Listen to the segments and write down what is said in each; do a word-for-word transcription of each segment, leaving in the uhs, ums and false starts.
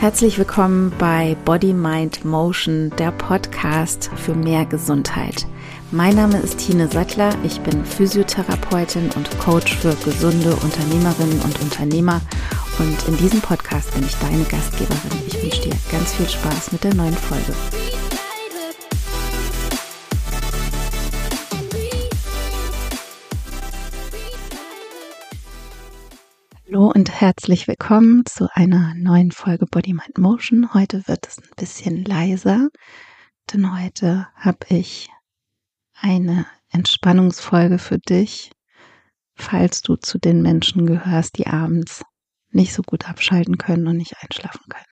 Herzlich willkommen bei Body, Mind, Motion, der Podcast für mehr Gesundheit. Mein Name ist Tine Sattler, ich bin Physiotherapeutin und Coach für gesunde Unternehmerinnen und Unternehmer und in diesem Podcast bin ich deine Gastgeberin. Ich wünsche dir ganz viel Spaß mit der neuen Folge. Hallo und herzlich willkommen zu einer neuen Folge Body, Mind, Motion. Heute wird es ein bisschen leiser, denn heute habe ich eine Entspannungsfolge für dich, falls du zu den Menschen gehörst, die abends nicht so gut abschalten können und nicht einschlafen können.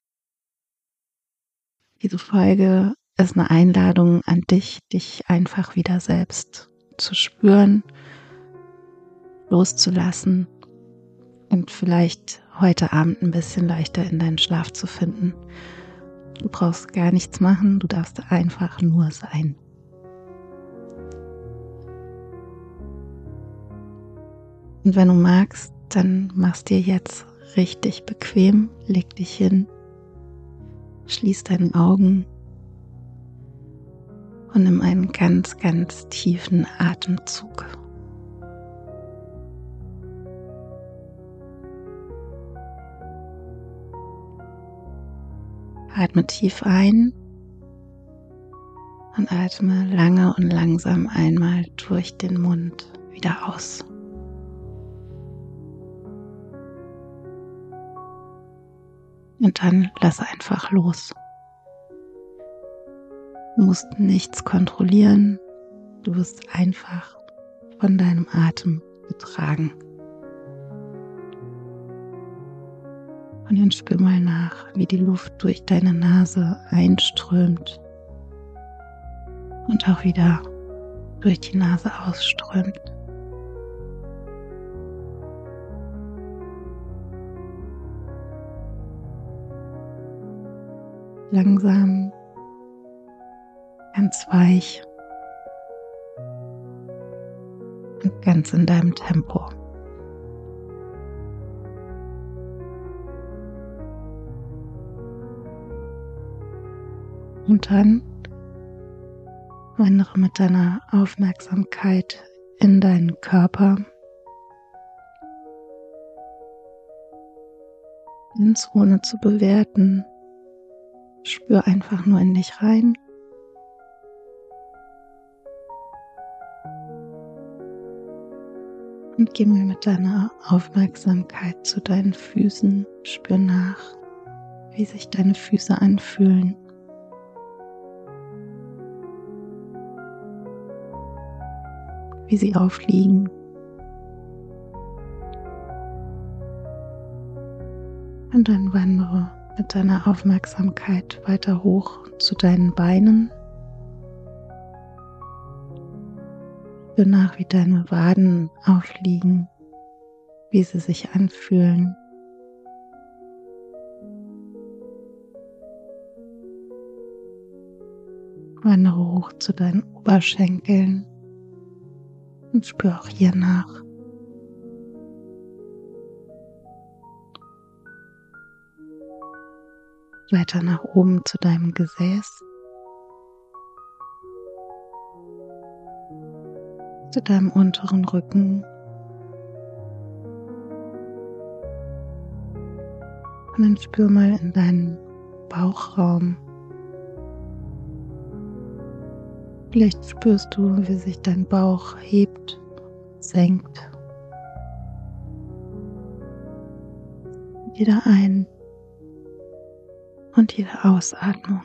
Diese Folge ist eine Einladung an dich, dich einfach wieder selbst zu spüren, loszulassen und vielleicht heute Abend ein bisschen leichter in deinen Schlaf zu finden. Du brauchst gar nichts machen, du darfst einfach nur sein. Und wenn du magst, dann mach's dir jetzt richtig bequem, leg dich hin, schließ deine Augen und nimm einen ganz, ganz tiefen Atemzug. Atme tief ein und atme lange und langsam einmal durch den Mund wieder aus. Und dann lass einfach los. Du musst nichts kontrollieren, du wirst einfach von deinem Atem getragen. Und dann spür mal nach, wie die Luft durch deine Nase einströmt und auch wieder durch die Nase ausströmt. Langsam, ganz weich und ganz in deinem Tempo. Und dann wandere mit deiner Aufmerksamkeit in deinen Körper, ins ohne zu bewerten. Spür einfach nur in dich rein. Und geh mal mit deiner Aufmerksamkeit zu deinen Füßen. Spür nach, wie sich deine Füße anfühlen. Wie sie aufliegen. Und dann wandere mit deiner Aufmerksamkeit weiter hoch zu deinen Beinen. Spür nach, wie deine Waden aufliegen, wie sie sich anfühlen. Wandere hoch zu deinen Oberschenkeln und spür auch hier nach. Weiter nach oben zu deinem Gesäß, zu deinem unteren Rücken und dann spür mal in deinen Bauchraum. Vielleicht spürst du, wie sich dein Bauch hebt, senkt. Jeder Ein- und jede Ausatmung.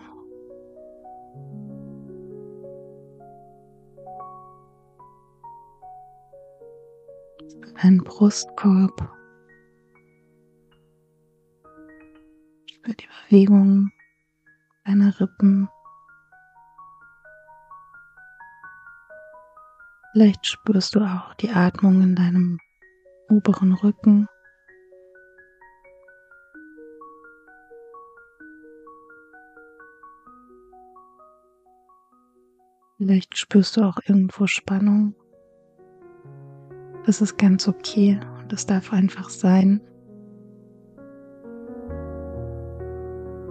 Deinen Brustkorb. Spür die Bewegung deiner Rippen. Vielleicht spürst du auch die Atmung in deinem oberen Rücken. Vielleicht spürst du auch irgendwo Spannung. Das ist ganz okay und das darf einfach sein.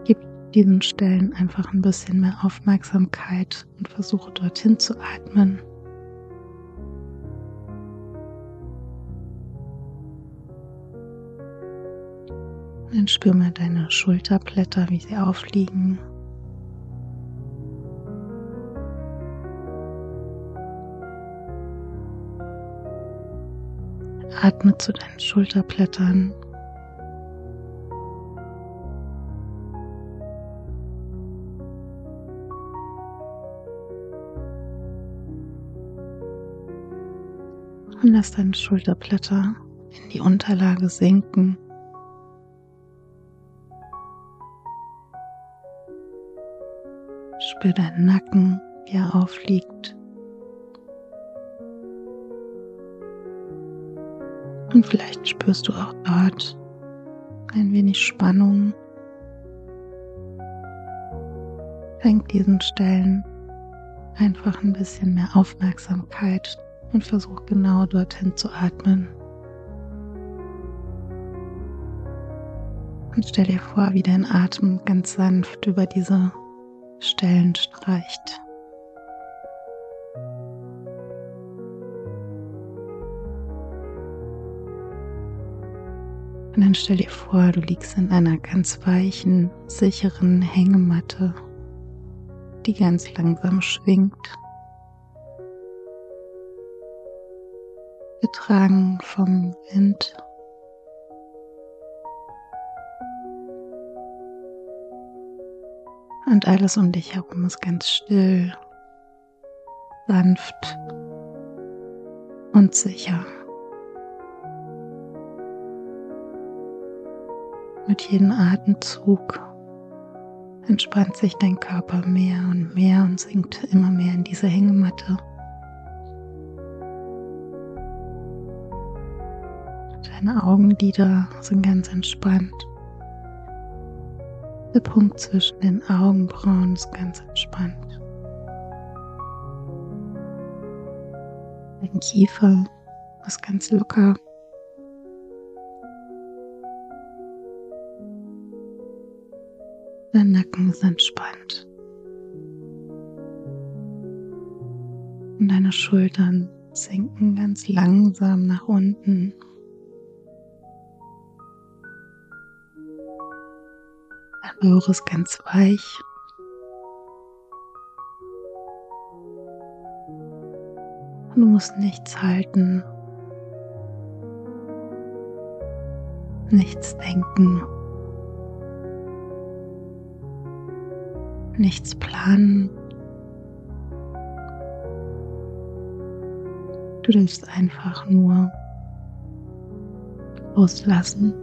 Gib diesen Stellen einfach ein bisschen mehr Aufmerksamkeit und versuche dorthin zu atmen. Dann spür mal deine Schulterblätter, wie sie aufliegen. Atme zu deinen Schulterblättern. Und lass deine Schulterblätter in die Unterlage sinken. Spür deinen Nacken, wie er aufliegt. Und vielleicht spürst du auch dort ein wenig Spannung. Schenk diesen Stellen einfach ein bisschen mehr Aufmerksamkeit und versuch genau dorthin zu atmen. Und stell dir vor, wie dein Atem ganz sanft über diese Stellen streicht. Und dann stell dir vor, du liegst in einer ganz weichen, sicheren Hängematte, die ganz langsam schwingt, getragen vom Wind. Und alles um dich herum ist ganz still, sanft und sicher. Mit jedem Atemzug entspannt sich dein Körper mehr und mehr und sinkt immer mehr in diese Hängematte. Deine Augenlider sind ganz entspannt. Der Punkt zwischen den Augenbrauen ist ganz entspannt. Dein Kiefer ist ganz locker. Dein Nacken ist entspannt. Und deine Schultern sinken ganz langsam nach unten. Dein Bauch ist ganz weich. Und du musst nichts halten, nichts denken, nichts planen. Du darfst einfach nur loslassen.